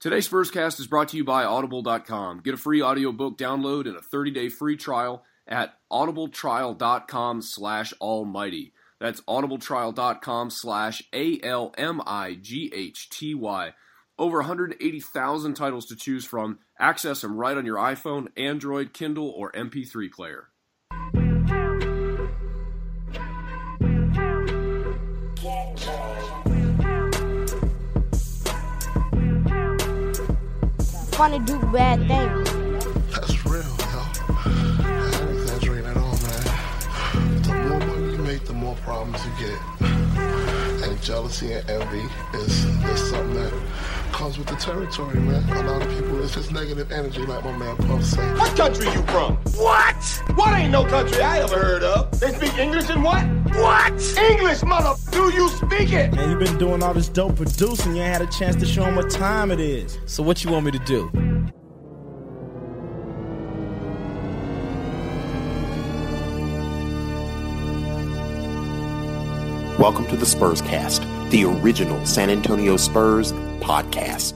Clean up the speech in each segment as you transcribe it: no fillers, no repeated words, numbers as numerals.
Today's Spurscast is brought to you by Audible.com. Get a free audiobook download and a 30-day free trial at audibletrial.com/almighty. That's audibletrial.com/ALMIGHTY. Over 180,000 titles to choose from. Access them right on your iPhone, Android, Kindle, or MP3 player. Fun to do bad things. That's real, yo. I don't exaggerate at all, man. The more money you make, the more problems you get. And jealousy and envy is something that comes with the territory, man. A lot of people, it's just negative energy, like my man Puff said. What country you from? What? What ain't no country I ever heard of? They speak English and what? What? English, mother. Do you speak it? Man, you been doing all this dope producing. You ain't had a chance to show them what time it is. So what you want me to do? Welcome to the Spurscast, the original San Antonio Spurs podcast.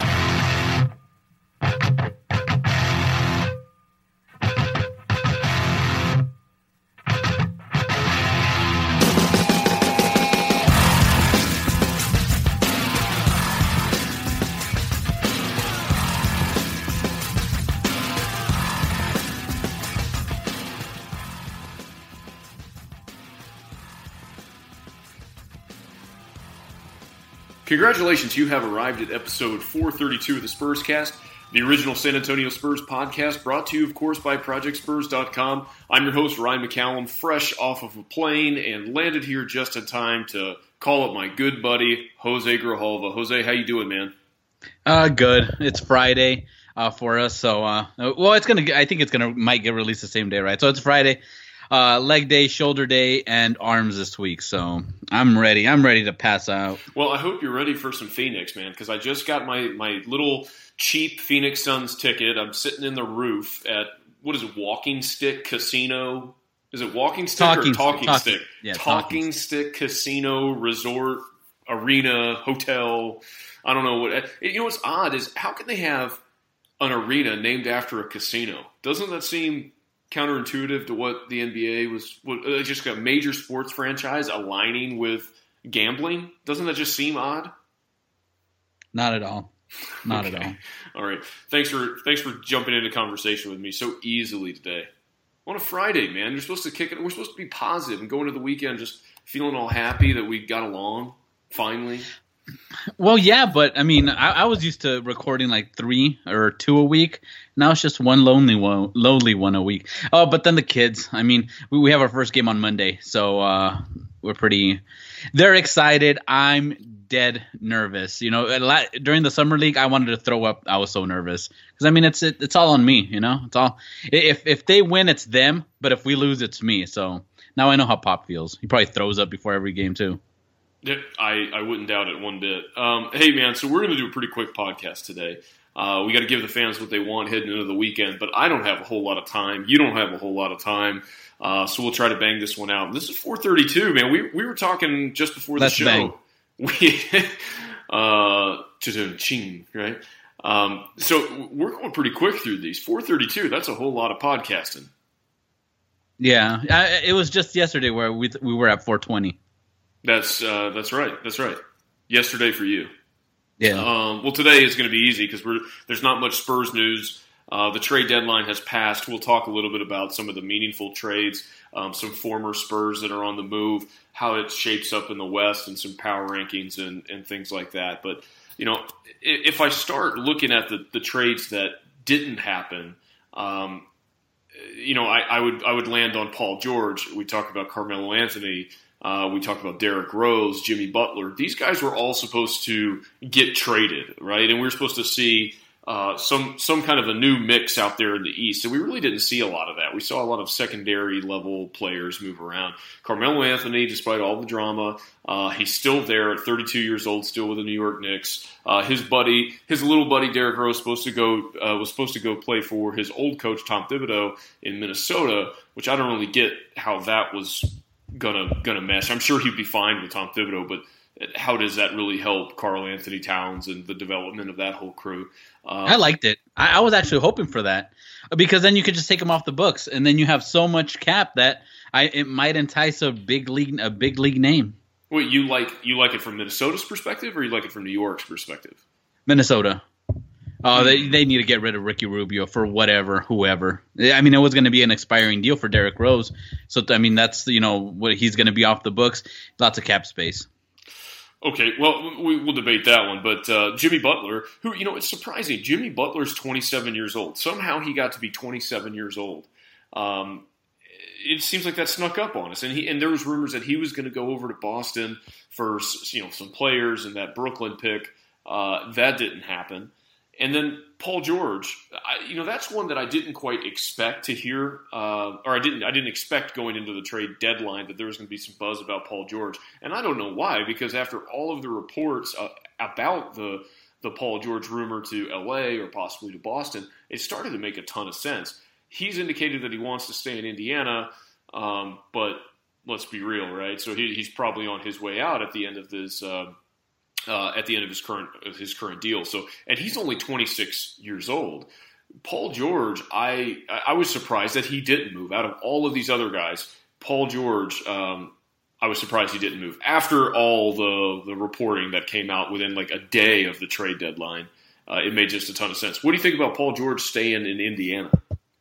Congratulations, you have arrived at episode 432 of the Spurscast, the original San Antonio Spurs podcast, brought to you, of course, by ProjectSpurs.com. I'm your host, Ryan McCallum, fresh off of a plane and landed here just in time to call up my good buddy, Jose Grijalva. Jose, how you doing, man? Good. It's Friday for us, so I think it's might get released the same day, right? So it's Friday. Leg day, shoulder day, and arms this week. So I'm ready. I'm ready to pass out. Well, I hope you're ready for some Phoenix, man, because I just got my little cheap Phoenix Suns ticket. I'm sitting in the roof at, what is it, Walking Stick Casino? Is it Walking Stick or Talking Stick? Yeah, Talking Stick Casino, Resort, Arena, Hotel. I don't know what. You know what's odd is how can they have an arena named after a casino? Doesn't that seem counterintuitive to what the NBA was, just a major sports franchise aligning with gambling? Doesn't that just seem odd? Not at all. Not okay. at all. All right. Thanks for jumping into conversation with me so easily today. On a Friday, man, you're supposed to kick it. We're supposed to be positive and go into the weekend just feeling all happy that we got along finally. Well, yeah, but I mean, I was used to recording like 3 or 2 a week. Now it's just one lonely one a week. Oh, but then the kids. I mean, we have our first game on Monday, so they're excited. I'm dead nervous. You know, during the summer league, I wanted to throw up. I was so nervous because I mean, it's all on me. You know, it's all if they win, it's them. But if we lose, it's me. So now I know how Pop feels. He probably throws up before every game too. Yeah, I wouldn't doubt it one bit. Hey, man, so we're going to do a pretty quick podcast today. We got to give the fans what they want heading into the weekend, but I don't have a whole lot of time. You don't have a whole lot of time, so we'll try to bang this one out. This is 432, man. We were talking just before the show. Bang. Right? So we're going pretty quick through these. 432, that's a whole lot of podcasting. Yeah, it was just yesterday where we were at 420. That's right. That's right. Yesterday for you. Yeah. Well, today is going to be easy because there's not much Spurs news. The trade deadline has passed. We'll talk a little bit about some of the meaningful trades, some former Spurs that are on the move, how it shapes up in the West, and some power rankings and things like that. But, you know, if I start looking at the trades that didn't happen, you know, I would land on Paul George. We talked about Carmelo Anthony. We talked about Derrick Rose, Jimmy Butler. These guys were all supposed to get traded, right? And we were supposed to see some kind of a new mix out there in the East. And we really didn't see a lot of that. We saw a lot of secondary level players move around. Carmelo Anthony, despite all the drama, he's still there at 32 years old, still with the New York Knicks. His little buddy Derrick Rose was supposed to go play for his old coach Tom Thibodeau in Minnesota, which I don't really get how that was gonna mesh. I'm sure he'd be fine with Tom Thibodeau, but how does that really help Karl Anthony Towns and the development of that whole crew? I liked it. I was actually hoping for that, because then you could just take him off the books, and then you have so much cap that it might entice a big league name. Wait, you like it from Minnesota's perspective, or you like it from New York's perspective? Minnesota. They need to get rid of Ricky Rubio for whoever. I mean, it was going to be an expiring deal for Derrick Rose, so I mean that's what he's going to be off the books. Lots of cap space. Okay, well, we'll debate that one. But Jimmy Butler, who, it's surprising. Jimmy Butler's 27 years old. Somehow he got to be 27 years old. It seems like that snuck up on us. And there was rumors that he was going to go over to Boston for, some players and that Brooklyn pick. That didn't happen. And then Paul George, that's one that I didn't quite expect to hear, or I didn't expect going into the trade deadline that there was going to be some buzz about Paul George. And I don't know why, because after all of the reports about the Paul George rumor to LA or possibly to Boston, it started to make a ton of sense. He's indicated that he wants to stay in Indiana, but let's be real, right? So he's probably on his way out at the end of this. At the end of his current deal, and he's only 26 years old. Paul George, I was surprised that he didn't move. Out of all of these other guys, Paul George, I was surprised he didn't move. After all the reporting that came out within like a day of the trade deadline, it made just a ton of sense. What do you think about Paul George staying in Indiana?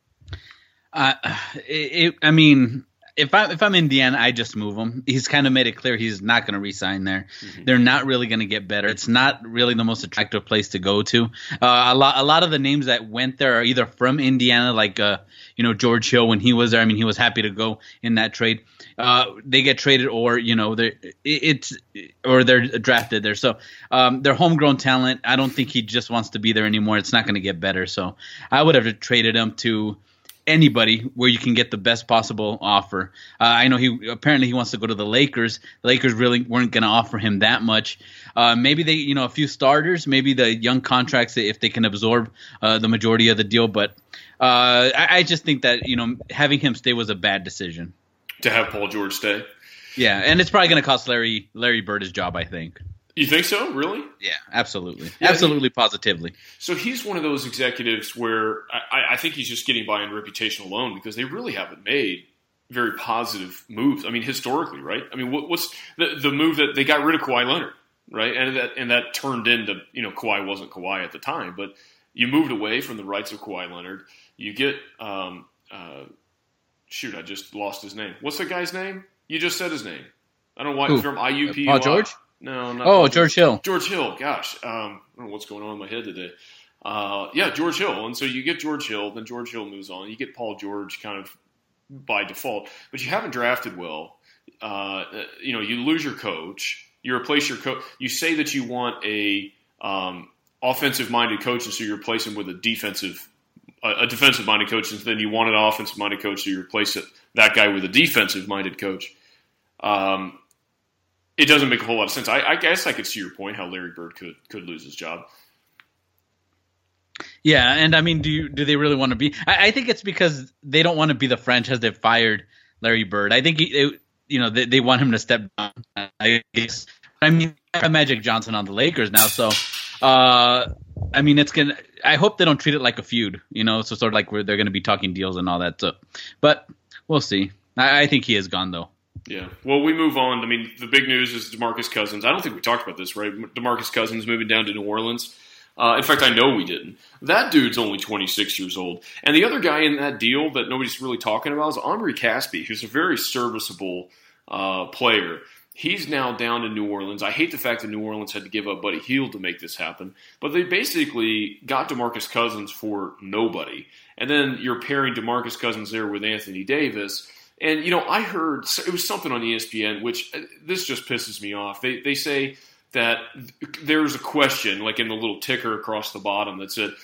I mean, if I'm Indiana, I just move him. He's kind of made it clear he's not going to re-sign there. Mm-hmm. They're not really going to get better. It's not really the most attractive place to go to. A lot of the names that went there are either from Indiana, like George Hill when he was there. I mean, he was happy to go in that trade. They get traded, or they're drafted there. So they're homegrown talent. I don't think he just wants to be there anymore. It's not going to get better. So I would have traded him to anybody where you can get the best possible offer. I know he wants to go to the Lakers. The Lakers really weren't going to offer him that much. Maybe they, a few starters, maybe the young contracts if they can absorb the majority of the deal. But I just think that having him stay was a bad decision. To have Paul George stay. Yeah, and it's probably going to cost Larry Bird his job, I think. You think so? Really? Yeah, absolutely. Yeah, absolutely, positively. So he's one of those executives where I think he's just getting by on reputation alone, because they really haven't made very positive moves. I mean, historically, right? I mean, what's the move that they got rid of Kawhi Leonard, right? And that turned into, Kawhi wasn't Kawhi at the time, but you moved away from the rights of Kawhi Leonard. You get I just lost his name. What's the guy's name? You just said his name. I don't know why. From IUP. Paul George? No, not Paul George Hill. George Hill. Gosh, I don't know what's going on in my head today. Yeah, George Hill. And so you get George Hill, then George Hill moves on. You get Paul George kind of by default, but you haven't drafted well. You lose your coach. You replace your coach. You say that you want a offensive-minded coach, and so you replace him with a defensive-minded coach, and then you want an offensive-minded coach, so you replace that guy with a defensive-minded coach. It doesn't make a whole lot of sense. I guess I could see your point, how Larry Bird could lose his job. Yeah, and I mean, do they really want to be? I think it's because they don't want to be the franchise that fired Larry Bird. I think they want him to step down. I guess. I mean, I have Magic Johnson on the Lakers now, so I mean, it's gonna. I hope they don't treat it like a feud, so sort of like where they're going to be talking deals and all that. So, but we'll see. I think he is gone though. Yeah. Well, we move on. I mean, the big news is DeMarcus Cousins. I don't think we talked about this, right? DeMarcus Cousins moving down to New Orleans. In fact, I know we didn't. That dude's only 26 years old. And the other guy in that deal that nobody's really talking about is Omri Caspi, who's a very serviceable player. He's now down in New Orleans. I hate the fact that New Orleans had to give up Buddy Hield to make this happen. But they basically got DeMarcus Cousins for nobody. And then you're pairing DeMarcus Cousins there with Anthony Davis. And, I heard it was something on ESPN, which this just pisses me off. They say that there's a question, like in the little ticker across the bottom, that said,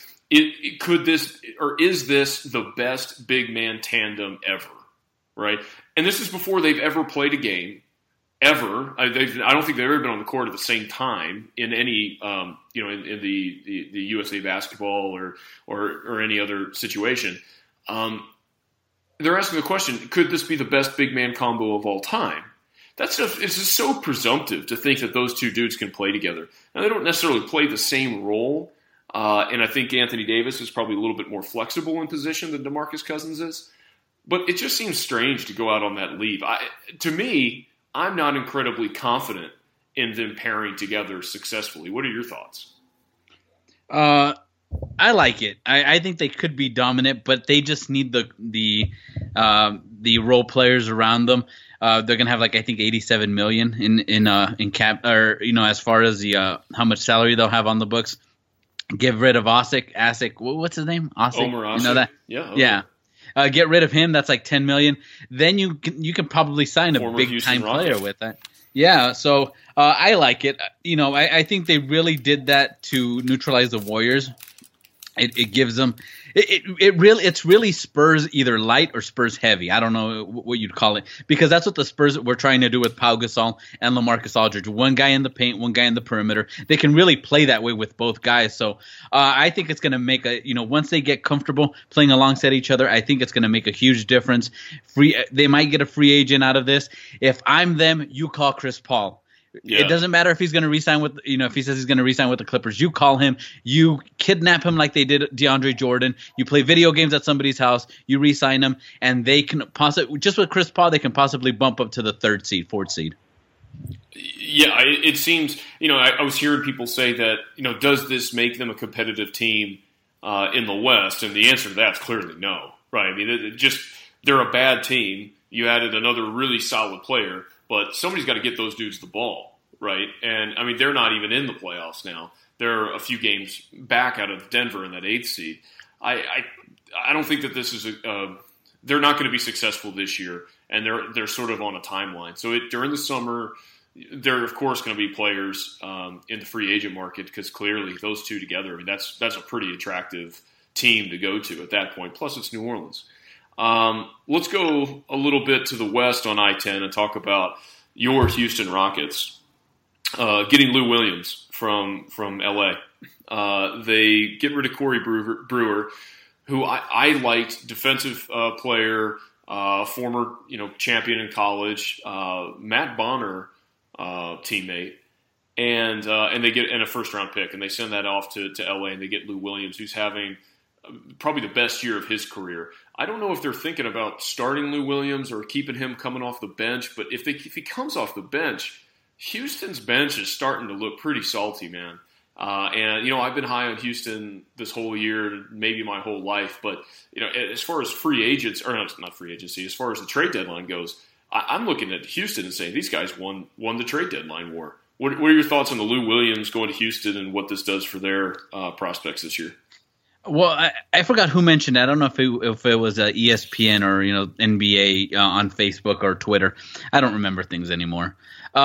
is this the best big man tandem ever? Right? And this is before they've ever played a game, ever. I don't think they've ever been on the court at the same time in any, in the USA basketball or any other situation. They're asking the question, could this be the best big man combo of all time? it's just so presumptive to think that those two dudes can play together. Now, they don't necessarily play the same role, and I think Anthony Davis is probably a little bit more flexible in position than DeMarcus Cousins is. But it just seems strange to go out on that leave. To me, I'm not incredibly confident in them pairing together successfully. What are your thoughts? I like it. I think they could be dominant, but they just need the role players around them. They're gonna have I think $87 million in cap, or as far as the how much salary they'll have on the books. Get rid of Asik. What's his name? Omer Asik. You know that? Yeah. Okay. Yeah. Get rid of him. That's like $10 million. Then you can probably sign a big time player with that. Yeah. So I like it. I think they really did that to neutralize the Warriors. It gives them it's really Spurs either light or Spurs heavy. I don't know what you'd call it, because that's what the Spurs were trying to do with Pau Gasol and LaMarcus Aldridge. One guy in the paint, one guy in the perimeter. They can really play that way with both guys. So I think it's going to make once they get comfortable playing alongside each other, I think it's going to make a huge difference. They might get a free agent out of this. If I'm them, you call Chris Paul. Yeah. It doesn't matter if he's going to resign with, if he says he's going to resign with the Clippers. You call him, you kidnap him like they did DeAndre Jordan. You play video games at somebody's house. You resign him, and they can possibly, just with Chris Paul, they can possibly bump up to the fourth seed. Yeah, it seems. I was hearing people say that. Does this make them a competitive team in the West? And the answer to that's clearly no. Right? I mean, they're a bad team. You added another really solid player. But somebody's got to get those dudes the ball, right? And, I mean, they're not even in the playoffs now. They're a few games back out of Denver in that 8th seed. I don't think that this is they're not going to be successful this year, and they're sort of on a timeline. So during the summer, there are, of course, going to be players in the free agent market, because clearly those two together, I mean, that's a pretty attractive team to go to at that point. Plus, it's New Orleans. Let's go a little bit to the west on I-10 and talk about your Houston Rockets getting Lou Williams from LA. They get rid of Corey Brewer, who I liked, defensive player, former champion in college, Matt Bonner teammate, and they get a first round pick, and they send that off to LA, and they get Lou Williams, who's having probably the best year of his career. I don't know if they're thinking about starting Lou Williams or keeping him coming off the bench, but if he comes off the bench, Houston's bench is starting to look pretty salty, man. And I've been high on Houston this whole year, maybe my whole life, but as far as free agents, or not free agency, as far as the trade deadline goes, I'm looking at Houston and saying these guys won the trade deadline war. What are your thoughts on the Lou Williams going to Houston and what this does for their prospects this year? Well, I forgot who mentioned that. I don't know if it was ESPN or NBA on Facebook or Twitter. I don't remember things anymore.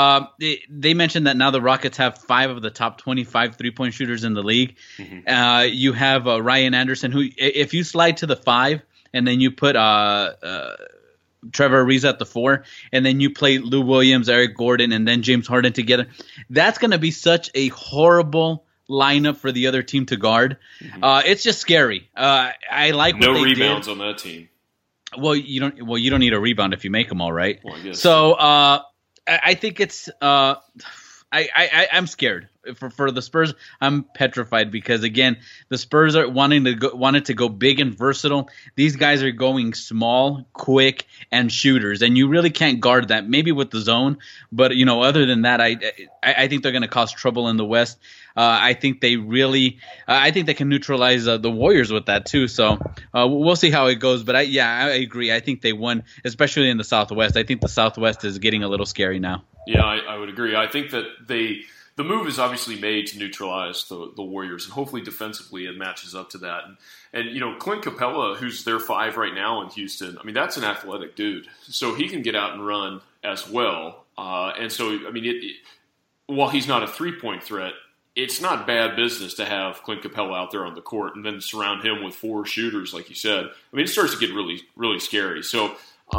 They mentioned that now the Rockets have 5 of the top 25 3-point shooters in the league. Mm-hmm. You have Ryan Anderson, who, if you slide to the 5 and then you put Trevor Ariza at the 4, and then you play Lou Williams, Eric Gordon, and then James Harden together, that's going to be such a horrible lineup for the other team to guard. Mm-hmm. It's just scary. I like what they rebounds did. On that team. Well, you don't need a rebound if you make them all, right? Well, I guess so I think it's I'm scared for the Spurs. I'm petrified because, again, the Spurs are wanted to go big and versatile. These guys are going small, quick, and shooters, and you really can't guard that. Maybe with the zone, but other than that, I think they're going to cause trouble in the West. I think they can neutralize the Warriors with that too. So we'll see how it goes. But I agree. I think they won, especially in the Southwest. I think the Southwest is getting a little scary now. Yeah, I would agree. I think that the move is obviously made to neutralize the Warriors, and hopefully defensively it matches up to that. And Clint Capella, who's their 5 right now in Houston, I mean, that's an athletic dude, so he can get out and run as well. And so, I mean, while he's not a 3-point threat, it's not bad business to have Clint Capella out there on the court and then surround him with 4 shooters, like you said. I mean, it starts to get really, really scary. So,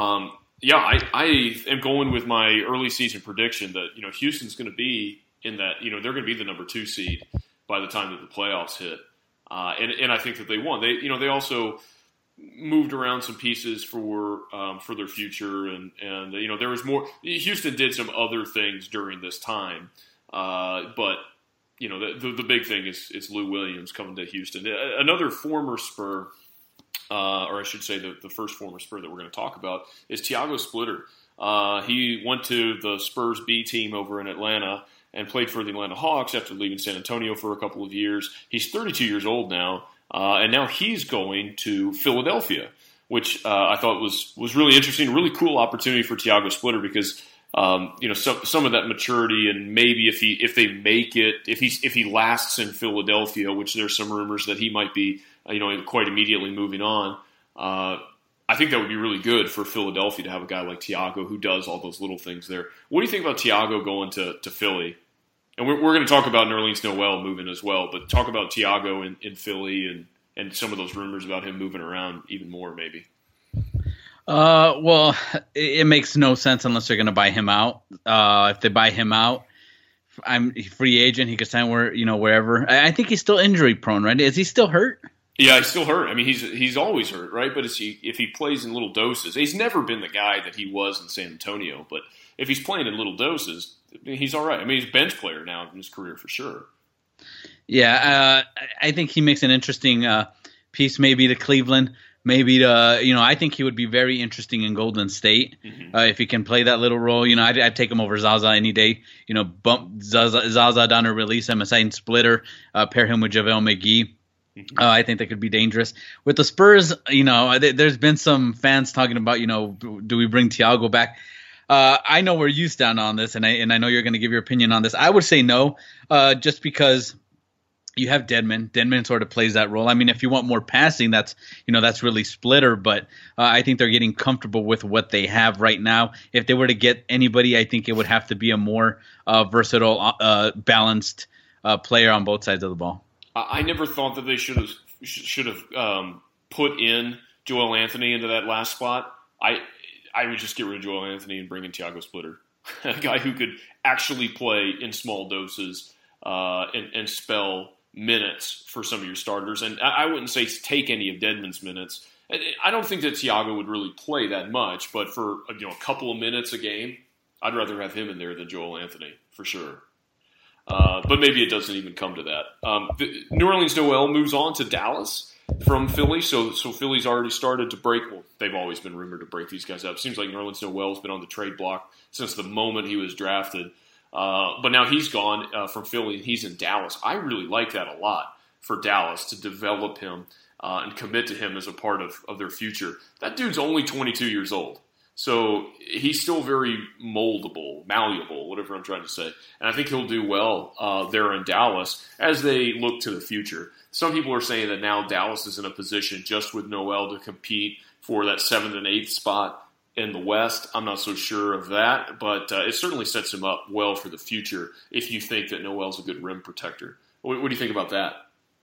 I am going with my early season prediction that Houston's going to be in that. They're going to be the number 2 seed by the time that the playoffs hit, and I think that they won. They also moved around some pieces for their future, and there was more. Houston did some other things during this time, but the big thing is Lou Williams coming to Houston. Another former Spur, or I should say the first former Spur that we're going to talk about is Tiago Splitter. He went to the Spurs B team over in Atlanta and played for the Atlanta Hawks after leaving San Antonio for a couple of years. He's 32 years old now, and now he's going to Philadelphia, which I thought was really interesting, really cool opportunity for Tiago Splitter because some of that maturity, and maybe if they make it, if he lasts in Philadelphia, which there's some rumors that he might be quite immediately moving on. I think that would be really good for Philadelphia to have a guy like Tiago who does all those little things there. What do you think about Tiago going to Philly? And we're going to talk about Nerlens Noel moving as well, but talk about Tiago in Philly and some of those rumors about him moving around even more maybe. Well, it makes no sense unless they're going to buy him out. If they buy him out, I'm a free agent. He could sign wherever. I think he's still injury prone, right? Is he still hurt? Yeah, he's still hurt. I mean, he's always hurt, right? But if he plays in little doses, he's never been the guy that he was in San Antonio. But if he's playing in little doses, he's all right. I mean, he's a bench player now in his career for sure. Yeah, I think he makes an interesting piece maybe to Cleveland. Maybe I think he would be very interesting in Golden State if he can play that little role. I'd take him over Zaza any day. Bump Zaza down or release him, assign Splitter, pair him with JaVale McGee. I think that could be dangerous. With the Spurs, there's been some fans talking about, do we bring Tiago back? I know where you stand on this, and I know you're going to give your opinion on this. I would say no, just because you have Dedmon. Dedmon sort of plays that role. I mean, if you want more passing, that's really Splitter, but I think they're getting comfortable with what they have right now. If they were to get anybody, I think it would have to be a more versatile, balanced player on both sides of the ball. I never thought that they should have put in Joel Anthony into that last spot. I would just get rid of Joel Anthony and bring in Tiago Splitter, a guy who could actually play in small doses and spell minutes for some of your starters. And I wouldn't say take any of Dedmon's minutes. I don't think that Tiago would really play that much, but for a couple of minutes a game, I'd rather have him in there than Joel Anthony for sure. But maybe it doesn't even come to that. Nerlens Noel moves on to Dallas from Philly, so Philly's already started to break. Well, they've always been rumored to break these guys up. Seems like Nerlens Noel's been on the trade block since the moment he was drafted. But now he's gone from Philly and he's in Dallas. I really like that a lot for Dallas to develop him and commit to him as a part of their future. That dude's only 22 years old. So he's still very moldable, malleable, whatever I'm trying to say. And I think he'll do well there in Dallas as they look to the future. Some people are saying that now Dallas is in a position just with Noel to compete for that 7th and 8th spot in the West. I'm not so sure of that, but it certainly sets him up well for the future if you think that Noel's a good rim protector. What do you think about that?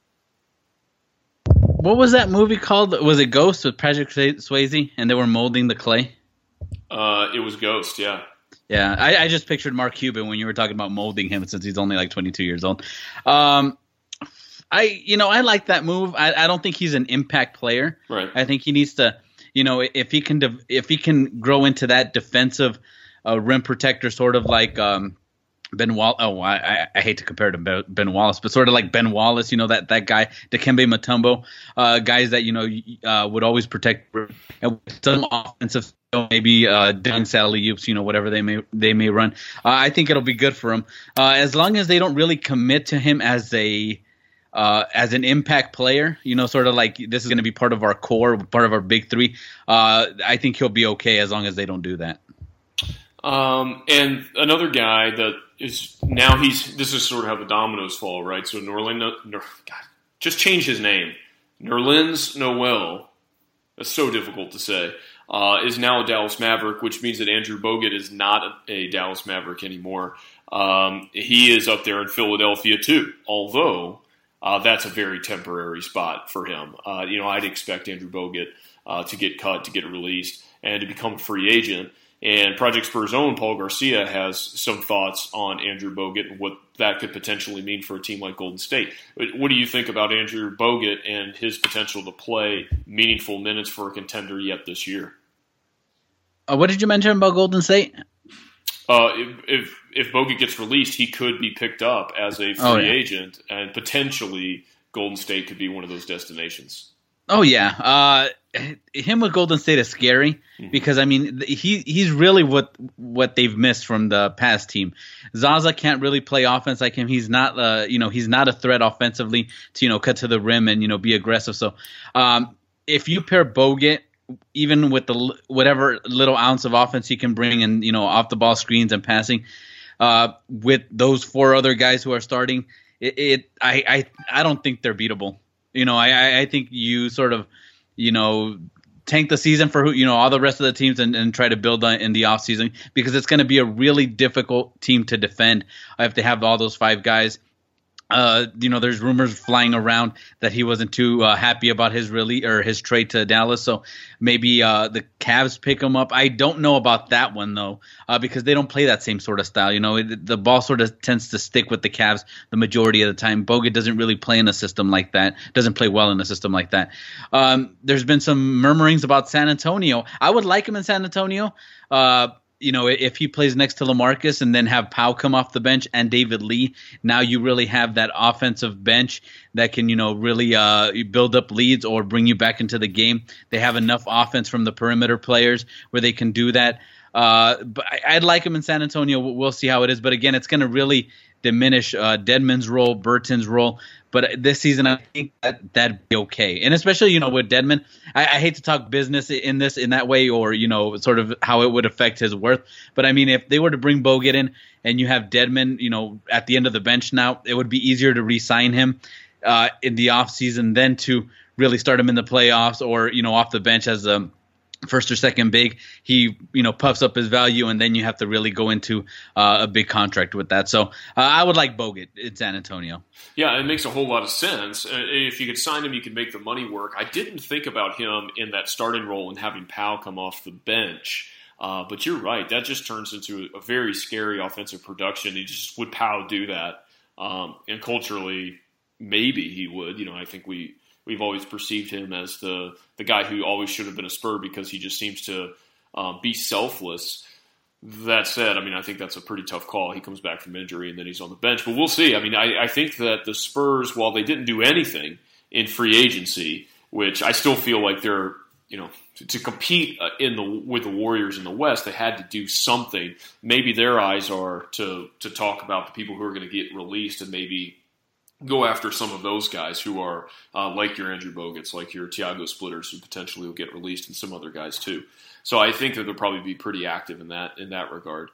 What was that movie called? Was it Ghost with Patrick Swayze and they were molding the clay? It was Ghost, yeah. Yeah, I just pictured Mark Cuban when you were talking about molding him since he's only like 22 years old. I like that move. I don't think he's an impact player. Right. I think he needs to, if he can grow into that defensive rim protector, sort of like Ben Wallace. Oh, I hate to compare to Ben Wallace, but sort of like Ben Wallace. That guy, Dikembe Mutombo, guys that would always protect some offensive. Maybe doing alley oops, whatever they may run. I think it'll be good for him as long as they don't really commit to him as an impact player. Sort of like this is going to be part of our core, part of our big three. I think he'll be okay as long as they don't do that. And another guy that is now this is sort of how the dominoes fall, right? So just change his name. Nerlens Noel. That's so difficult to say. Is now a Dallas Maverick, which means that Andrew Bogut is not a Dallas Maverick anymore. He is up there in Philadelphia too, although that's a very temporary spot for him. I'd expect Andrew Bogut to get cut, to get released, and to become a free agent. And Project Spurs' own Paul Garcia has some thoughts on Andrew Bogut and what that could potentially mean for a team like Golden State. What do you think about Andrew Bogut and his potential to play meaningful minutes for a contender yet this year? What did you mention about Golden State? If Bogut gets released, he could be picked up as a free agent, and potentially Golden State could be one of those destinations. Oh yeah, him with Golden State is scary because I mean he's really what they've missed from the past team. Zaza can't really play offense like him. He's not he's not a threat offensively to cut to the rim and be aggressive. So if you pair Bogut even with the whatever little ounce of offense he can bring and off the ball screens and passing with those 4 other guys who are starting, I don't think they're beatable. I think you sort of, tank the season for all the rest of the teams and try to build in the offseason because it's going to be a really difficult team to defend if they have all those 5 guys. There's rumors flying around that he wasn't too happy about his his trade to Dallas. So maybe the Cavs pick him up. I don't know about that one though, because they don't play that same sort of style. The ball sort of tends to stick with the Cavs the majority of the time. Bogut doesn't really play in a system like that. Doesn't play well in a system like that. There's been some murmurings about San Antonio. I would like him in San Antonio. If he plays next to LaMarcus and then have Powell come off the bench and David Lee, now you really have that offensive bench that can, really build up leads or bring you back into the game. They have enough offense from the perimeter players where they can do that. But I'd like him in San Antonio. We'll see how it is. But again, it's going to really diminish Dedmon's role, Burton's role. But this season, I think that'd be okay. And especially, with Dedmon, I hate to talk business in that way or, sort of how it would affect his worth. But, I mean, if they were to bring Bogut in and you have Dedmon, at the end of the bench now, it would be easier to re-sign him in the offseason than to really start him in the playoffs or, off the bench as a first or second big. He puffs up his value and then you have to really go into a big contract with that. So I would like Bogut in San Antonio. Yeah, it makes a whole lot of sense. If you could sign him, you could make the money work. I didn't think about him in that starting role and having Powell come off the bench. But you're right. That just turns into a very scary offensive production. Would Powell do that? And culturally, maybe he would. I think we've always perceived him as the guy who always should have been a Spur because he just seems to be selfless. That said, I think that's a pretty tough call. He comes back from injury and then he's on the bench. But we'll see. I think that the Spurs, while they didn't do anything in free agency, which I still feel like they're, to compete with the Warriors in the West, they had to do something. Maybe their eyes are to talk about the people who are going to get released and maybe go after some of those guys who are like your Andrew Boguts, like your Tiago Splitters, who potentially will get released, and some other guys too. So I think that they'll probably be pretty active in that regard.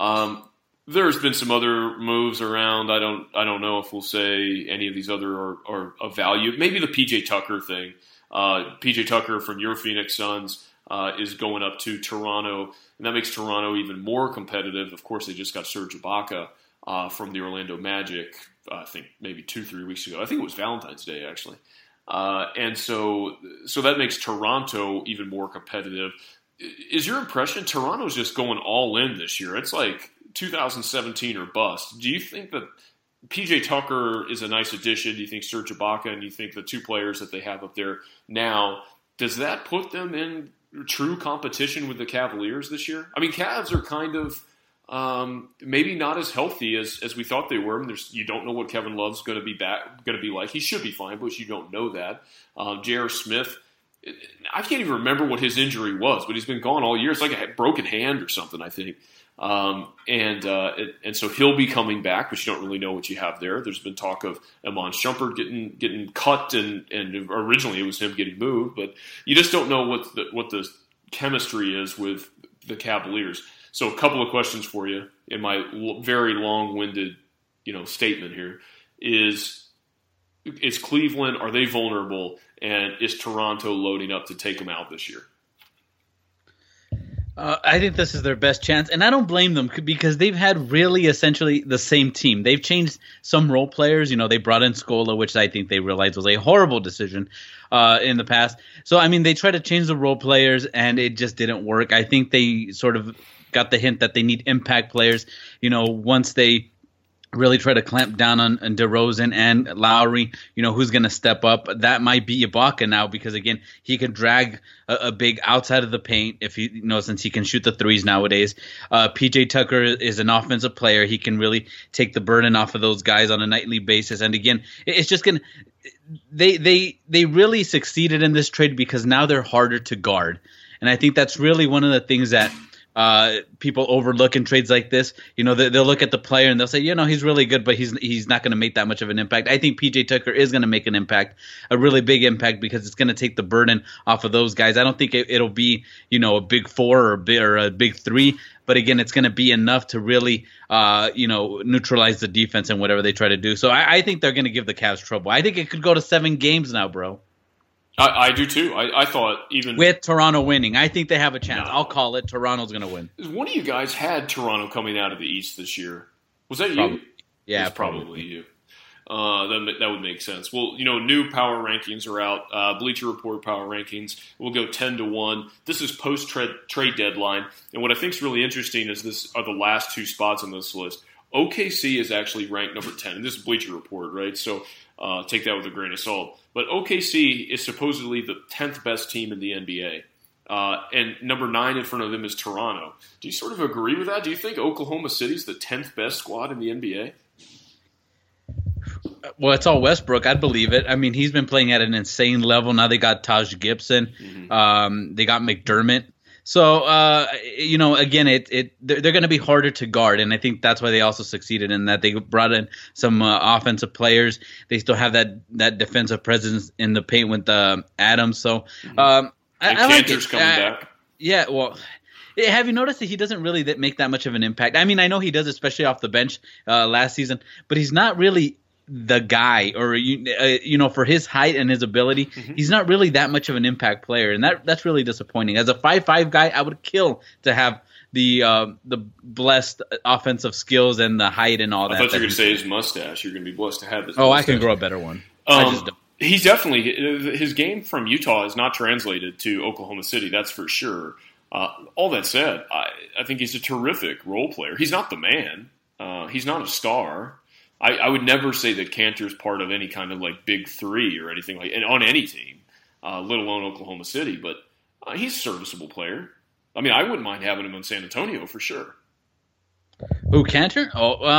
There's been some other moves around. I don't know if we'll say any of these other are of value. Maybe the PJ Tucker thing. PJ Tucker from your Phoenix Suns is going up to Toronto, and that makes Toronto even more competitive. Of course, they just got Serge Ibaka from the Orlando Magic, I think maybe 2-3 weeks ago. I think it was Valentine's Day, actually. And so that makes Toronto even more competitive. Is your impression Toronto's just going all in this year? It's like 2017 or bust. Do you think that PJ Tucker is a nice addition? Do you think Serge Ibaka, and you think the 2 players that they have up there now, does that put them in true competition with the Cavaliers this year? Cavs are kind of maybe not as healthy as we thought they were. You don't know what Kevin Love's going to be like. He should be fine, but you don't know that. J.R. Smith, I can't even remember what his injury was, but he's been gone all year. It's like a broken hand or something, I think. And so he'll be coming back, but you don't really know what you have there. There's been talk of Iman Shumpert getting cut, and originally it was him getting moved, but you just don't know what the chemistry is with the Cavaliers. So a couple of questions for you in my very long-winded, statement here is Cleveland, are they vulnerable, and is Toronto loading up to take them out this year? I think this is their best chance, and I don't blame them because they've had really essentially the same team. They've changed some role players. They brought in Scola, which I think they realized was a horrible decision in the past. So, I mean, they tried to change the role players, and it just didn't work. I think they sort of got the hint that they need impact players. Once they really try to clamp down on DeRozan and Lowry, who's going to step up. That might be Ibaka now because, again, he can drag a big outside of the paint if he, since he can shoot the threes nowadays. PJ Tucker is an offensive player. He can really take the burden off of those guys on a nightly basis. And again, it's just going to they really succeeded in this trade because now they're harder to guard. And I think that's really one of the things that people overlook in trades like this. They'll look at the player and they'll say, he's really good, but he's not going to make that much of an impact. I think PJ Tucker is going to make an impact, a really big impact, because it's going to take the burden off of those guys. I don't think it'll be, a big four or a big three, but again, it's going to be enough to really, neutralize the defense and whatever they try to do. So I think they're going to give the Cavs trouble. I think it could go to 7 games now, bro. I do too. I thought even with Toronto winning, I think they have a chance. No. I'll call it. Toronto's going to win. One of you guys had Toronto coming out of the East this year. Was that probably. You? Yeah, probably you. That would make sense. Well, new power rankings are out. Bleacher Report power rankings will go 10-1. This is post trade deadline, and what I think is really interesting is this are the last 2 spots on this list. OKC is actually ranked number 10, and this is Bleacher Report, right? So take that with a grain of salt. But OKC is supposedly the 10th best team in the NBA. And number 9 in front of them is Toronto. Do you sort of agree with that? Do you think Oklahoma City is the 10th best squad in the NBA? Well, it's all Westbrook. I'd believe it. I mean, he's been playing at an insane level. Now they got Taj Gibson. Mm-hmm. They got McDermott. So, again, they're going to be harder to guard, and I think that's why they also succeeded in that they brought in some offensive players. They still have that defensive presence in the paint with Adams. So, I like it. Coming back. Yeah, well, have you noticed that he doesn't really make that much of an impact? I mean, I know he does, especially off the bench last season, but he's not really the guy, or for his height and his ability, he's not really that much of an impact player, and that's really disappointing. As a 5'5" guy, I would kill to have the blessed offensive skills and the height and all that. I thought you were going to say his mustache. You're going to be blessed to have his. I can grow a better one. I just don't. He's definitely his game from Utah is not translated to Oklahoma City. That's for sure. All that said, I think he's a terrific role player. He's not the man. He's not a star. I would never say that Kanter's part of any kind of like big three or anything and on any team, let alone Oklahoma City. But he's a serviceable player. I mean, I wouldn't mind having him in San Antonio for sure. Who, Kanter?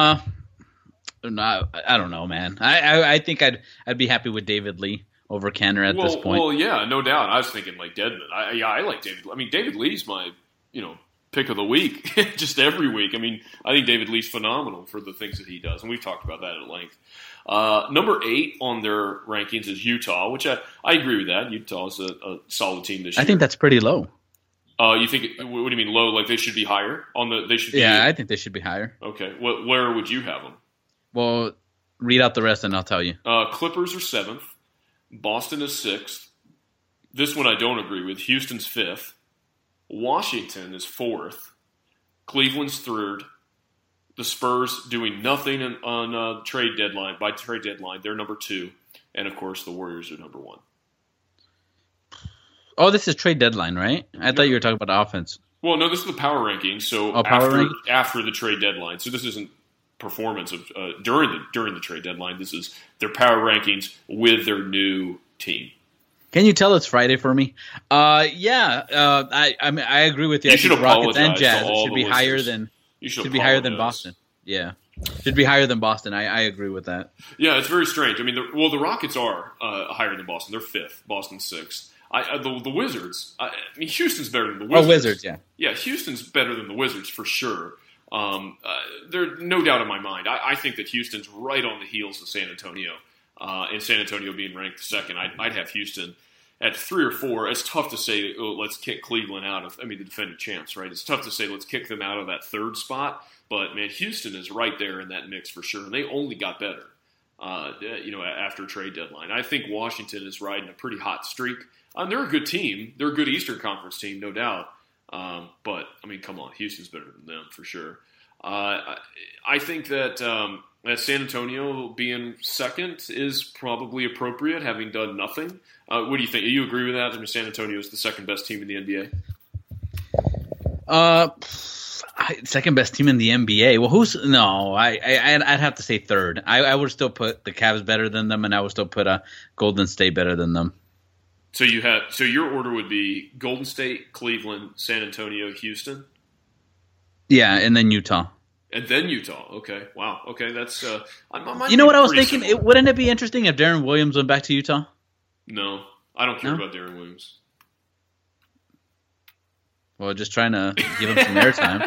No, I don't know, man. I think I'd be happy with David Lee over Kanter at this point. Well, yeah, no doubt. I was thinking like Dedmon. I like David. I mean, David Lee's my pick of the week, just every week. I mean, I think David Lee's phenomenal for the things that he does, and we've talked about that at length. Number 8 on their rankings is Utah, which I agree with that. Utah is a solid team this year. I think that's pretty low. You think? What do you mean low? Like they should be higher on the? They should. Yeah, I think they should be higher. Okay, where would you have them? Well, read out the rest and I'll tell you. Clippers are 7th. Boston is 6th. This one I don't agree with. Houston's 5th. Washington is 4th. Cleveland's 3rd. The Spurs doing nothing on trade deadline. By trade deadline, they're number 2. And, of course, the Warriors are number 1. Oh, this is trade deadline, right? I thought you were talking about offense. Well, no, this is the power rankings. So after the trade deadline. So this isn't performance of during the trade deadline. This is their power rankings with their new team. Can you tell it's Friday for me? I agree with you. You should Rockets and Jazz should be higher than higher than Boston. Yeah, should be higher than Boston. I agree with that. Yeah, it's very strange. I mean, the Rockets are higher than Boston. They're 5th. Boston's 6th. The Wizards. I mean, Houston's better than the Wizards. Oh, Wizards, yeah. Yeah, Houston's better than the Wizards for sure. There's no doubt in my mind. I think that Houston's right on the heels of San Antonio. And San Antonio being ranked 2nd, I'd have Houston at 3 or 4. It's tough to say, let's kick Cleveland out of, the defending champs, right? It's tough to say, let's kick them out of that 3rd spot. But, man, Houston is right there in that mix for sure. And they only got better, after trade deadline. I think Washington is riding a pretty hot streak. They're a good team. They're a good Eastern Conference team, no doubt. But, I mean, come on. Houston's better than them for sure. I think that San Antonio being second is probably appropriate, having done nothing. What do you think? Do you agree with that? I mean, San Antonio is the second best team in the NBA. Second best team in the NBA. Well, I'd have to say third. I would still put the Cavs better than them, and I would still put Golden State better than them. So your order would be Golden State, Cleveland, San Antonio, Houston? Yeah, and then Utah. And then Utah. Okay. Wow. Okay. That's you know what I was thinking? Wouldn't it be interesting if Deron Williams went back to Utah? No. I don't care about Deron Williams. Well, just trying to give him some airtime.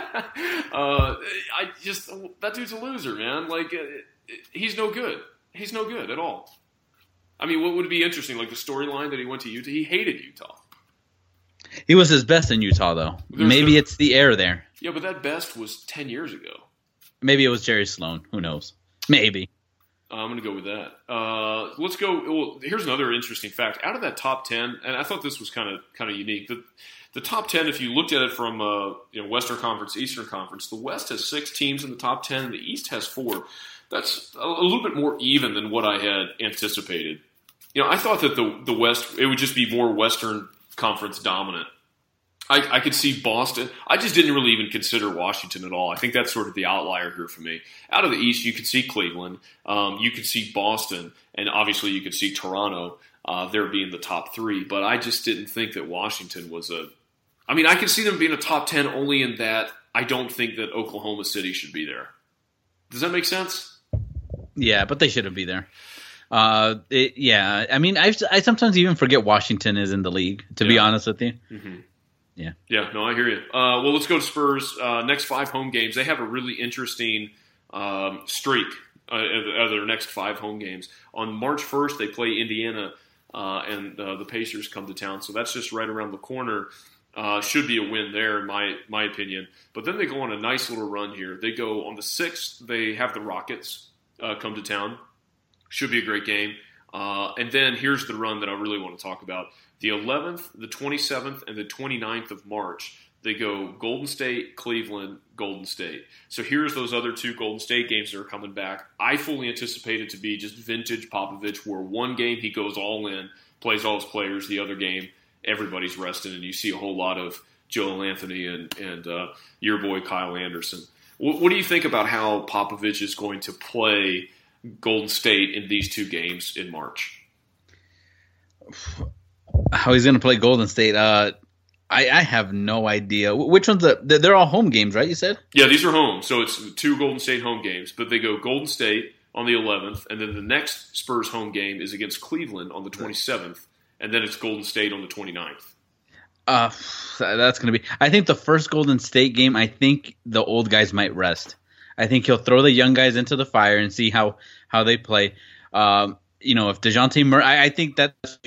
That dude's a loser, man. Like, he's no good. He's no good at all. I mean, what would be interesting, like the storyline that he went to Utah? He hated Utah. He was his best in Utah, though. Maybe it's the air there. Yeah, but that best was 10 years ago. Maybe it was Jerry Sloan. Who knows? Maybe. I'm going to go with that. Let's go. Well, here's another interesting fact. Out of that top 10, and I thought this was kind of unique. The top 10, if you looked at it from Western Conference, Eastern Conference, the West has 6 teams in the top 10, and the East has 4. That's a little bit more even than what I had anticipated. I thought that the West, it would just be more Western Conference dominant. I could see Boston. I just didn't really even consider Washington at all. I think that's sort of the outlier here for me. Out of the East, you could see Cleveland. You could see Boston. And obviously you could see Toronto there being the top 3. But I just didn't think that Washington was I could see them being a top 10 only in that I don't think that Oklahoma City should be there. Does that make sense? Yeah, but they shouldn't be there. I sometimes even forget Washington is in the league, to be honest with you. Mm-hmm. Yeah. Yeah, no, I hear you. Well, let's go to Spurs. Next 5 home games. They have a really interesting streak of their next 5 home games. On March 1st, they play Indiana, and the Pacers come to town. So that's just right around the corner. Should be a win there, in my opinion. But then they go on a nice little run here. They go on the 6th. They have the Rockets come to town. Should be a great game. And then here's the run that I really want to talk about. The 11th, the 27th, and the 29th of March, they go Golden State, Cleveland, Golden State. So here's those other 2 Golden State games that are coming back. I fully anticipate it to be just vintage Popovich, where one game he goes all in, plays all his players. The other game, everybody's resting, and you see a whole lot of Joel Anthony and your boy Kyle Anderson. What do you think about how Popovich is going to play Golden State in these 2 games in March? How he's going to play Golden State? I have no idea. Which ones? They're all home games, right? You said? Yeah, these are home. So it's 2 Golden State home games, but they go Golden State on the 11th, and then the next Spurs home game is against Cleveland on the 27th, and then it's Golden State on the 29th. That's going to be. I think the first Golden State game, I think the old guys might rest. I think he'll throw the young guys into the fire and see how they play. If DeJounte Murray, I think that's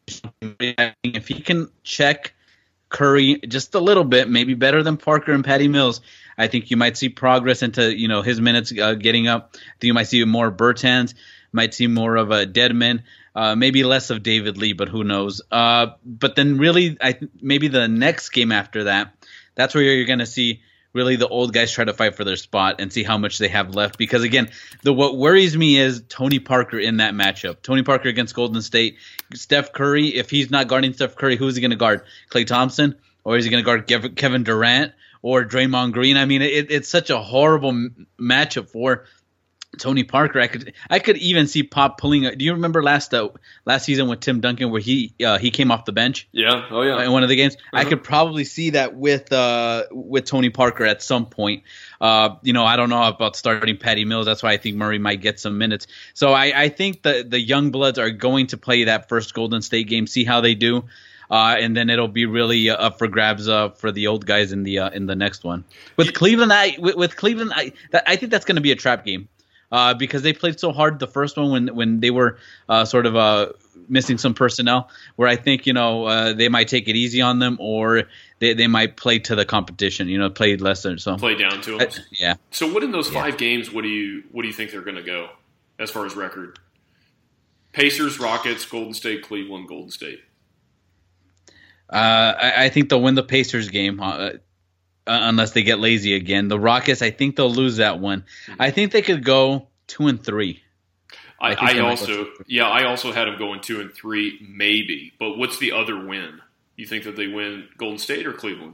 if he can check Curry just a little bit, maybe better than Parker and Patty Mills, I think you might see progress into his minutes getting up. I think you might see more Bertans, might see more of a Dedmon, maybe less of David Lee, but who knows? But then really, maybe the next game after that, that's where you're going to see really the old guys try to fight for their spot and see how much they have left. Because again, what worries me is Tony Parker in that matchup. Tony Parker against Golden State. Steph Curry, if he's not guarding Steph Curry, who's he going to guard? Klay Thompson? Or is he going to guard Kevin Durant or Draymond Green? I mean, it's such a horrible matchup for Tony Parker. I could even see Pop pulling. Do you remember last season with Tim Duncan where he came off the bench? Yeah. Oh yeah. In one of the games, I could probably see that with Tony Parker at some point. I don't know about starting Patty Mills. That's why I think Murray might get some minutes. So I think the young bloods are going to play that first Golden State game, see how they do. And then it'll be really up for grabs for the old guys in the next one. With Cleveland, I think that's going to be a trap game. Because they played so hard the first one when they were sort of missing some personnel, where I think they might take it easy on them, or they might play to the competition, play lesser. So play down to them. Yeah. So what in those 5 games? What do you think they're going to go as far as record? Pacers, Rockets, Golden State, Cleveland, Golden State. I think they'll win the Pacers game unless they get lazy again. The Rockets, I think they'll lose that one. I think they could go 2-3. I also had them going 2-3, maybe. But what's the other win? You think that they win Golden State or Cleveland?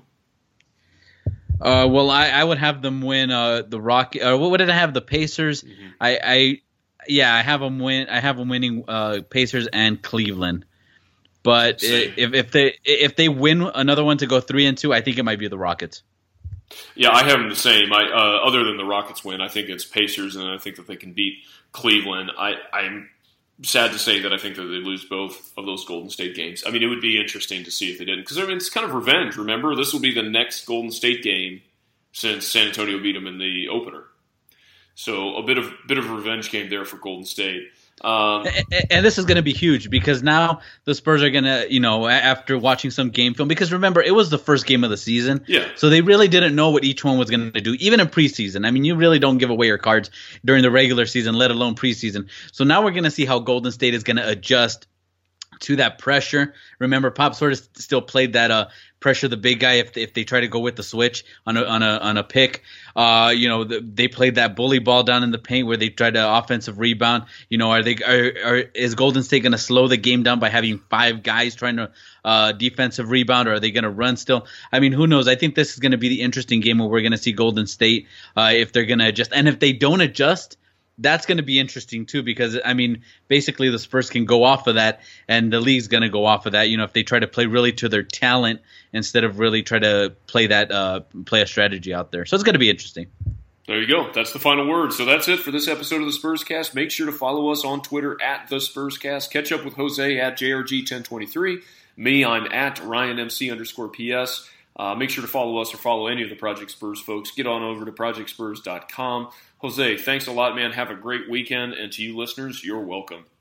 Well, I would have them win the Rockets. What did I have? The Pacers. Mm-hmm. I have them win. I have them winning Pacers and Cleveland. But if they win another one to go 3-2, I think it might be the Rockets. Yeah, I have them the same. Other than the Rockets win, I think it's Pacers, and I think that they can beat Cleveland. I'm sad to say that I think that they lose both of those Golden State games. I mean, it would be interesting to see if they didn't, because it's kind of revenge. Remember, this will be the next Golden State game since San Antonio beat them in the opener. So a bit of a revenge game there for Golden State. And this is going to be huge because now the Spurs are going to, after watching some game film, because remember, it was the first game of the season. Yeah. So they really didn't know what each one was going to do, even in preseason. I mean, you really don't give away your cards during the regular season, let alone preseason. So now we're going to see how Golden State is going to adjust to that pressure. Remember, Pop sort of still played that pressure the big guy if they try to go with the switch on a pick. They played that bully ball down in the paint where they tried to offensive rebound. Is Golden State going to slow the game down by having 5 guys trying to defensive rebound, or are they going to run still? I mean, who knows? I think this is going to be the interesting game where we're going to see Golden State if they're going to adjust, and if they don't adjust, that's going to be interesting too, because I mean, basically the Spurs can go off of that, and the league's going to go off of that. If they try to play really to their talent instead of really try to play a strategy out there. So it's going to be interesting. There you go. That's the final word. So that's it for this episode of the Spurscast. Make sure to follow us on Twitter at the Spurscast. Catch up with Jose at JRG1023. Me, I'm at RyanMC_PS. Make sure to follow us or follow any of the Project Spurs folks. Get on over to ProjectSpurs.com. Jose, thanks a lot, man. Have a great weekend. And to you listeners, you're welcome.